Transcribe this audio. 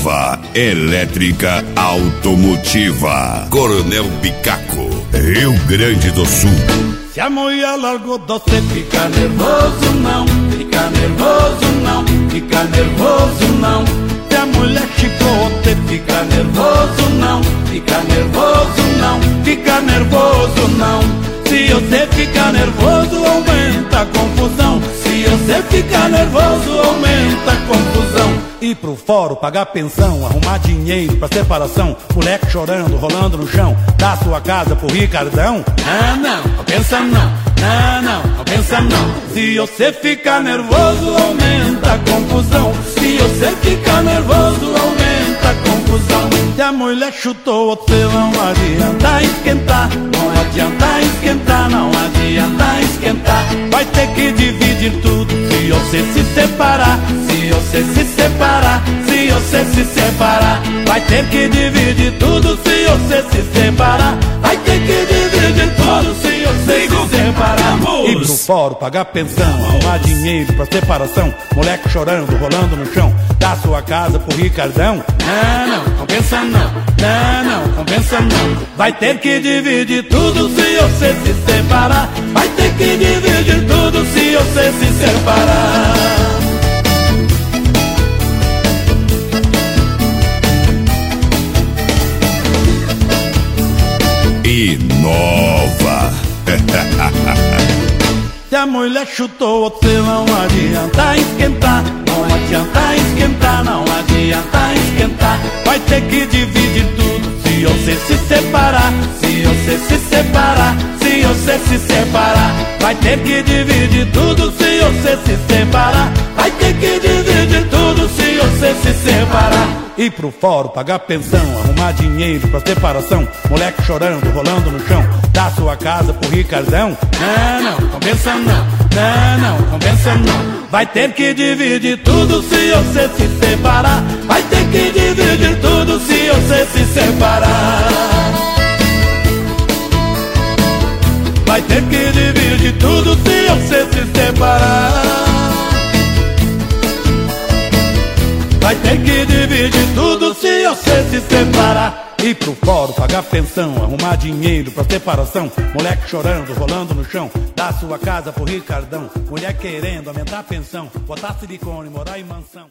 Nova Elétrica Automotiva. Coronel Bicaco, Rio Grande do Sul. Se a mulher largou você, fica nervoso não. Fica nervoso não. Fica nervoso não. Se a mulher chicou você, fica nervoso não. Fica nervoso não. Fica nervoso não. Se você fica nervoso, aumenta a confusão. Se você fica nervoso, aumenta a confusão. Ir pro fórum, pagar pensão, arrumar dinheiro pra separação. Moleque chorando, rolando no chão. Dar sua casa pro Ricardão? Não pensa não. Não pensa não. Se você fica nervoso, aumenta a confusão. Se você fica nervoso, aumenta a confusão. Se a mulher chutou você, não adianta esquentar. Não adianta esquentar, não adianta esquentar. Vai ter que dividir tudo se você se separar. Se você se separar, se você se separar. Vai ter que dividir tudo se você se separar. Vai ter que dividir tudo se você se separar. Ir pro fórum, pagar pensão, arrumar dinheiro pra separação. Moleque chorando, rolando no chão. Dar sua casa pro Ricardão? Não pensa não. Não pensa não. Vai ter que dividir tudo se você se separar. Vai ter que dividir tudo se você se separar. Inova. Se a mulher chutou você, não adianta esquentar. Não adianta esquentar, não adianta esquentar. Vai ter que dividir tudo se você se separar. Se você se separar, se você se separar. Vai ter que dividir tudo se você se separar. Vai ter que dividir tudo se você se separar. Ir pro fórum, pagar pensão, arrumar dinheiro pra separação. Moleque chorando, rolando no chão. Dar sua casa pro Ricardão? Não pensa não. Não pensa não. Vai ter que dividir tudo se você se separar. Vai ter que dividir tudo se você se separar. Vai ter que dividir tudo se você se separar. Vai ter que dividir tudo se você se separar. Ir pro fórum, pagar pensão, arrumar dinheiro pra separação. Moleque chorando, rolando no chão. Dar sua casa pro Ricardão. Mulher querendo aumentar a pensão. Botar silicone, morar em mansão.